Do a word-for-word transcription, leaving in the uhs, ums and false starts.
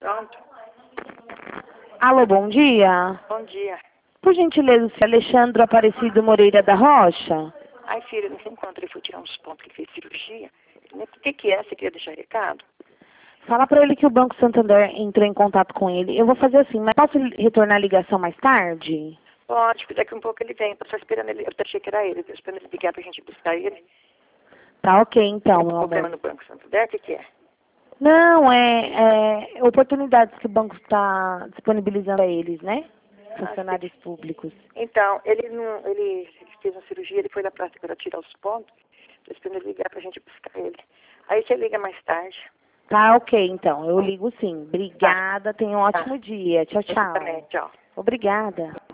Pronto. Alô, bom dia. Bom dia. Por gentileza, o senhor Alexandre Aparecido Moreira da Rocha? Ai, filha, não sei enquanto ele foi tirar uns pontos que ele fez cirurgia. O que que é? Você queria deixar recado? Fala pra ele que o Banco Santander entrou em contato com ele. Eu vou fazer assim, mas posso retornar a ligação mais tarde? Pode, porque daqui um pouco ele vem. Eu tô só esperando ele. Eu achei que era ele. Tô esperando ele ligar pra gente buscar ele. Tá ok, então, Tem meu problema amor. no Banco Santander? O que que é? Não, é, é oportunidades que o banco está disponibilizando a eles, né? Ah, Funcionários públicos. Então, ele não, ele, ele fez uma cirurgia, ele foi na prática para tirar os pontos. Tô esperando ele ligar pra gente buscar ele. Aí você liga mais tarde. Tá ok, então. Eu ligo sim. Obrigada. Tenha um ótimo dia. Tchau, Você tchau. também, tchau. Obrigada.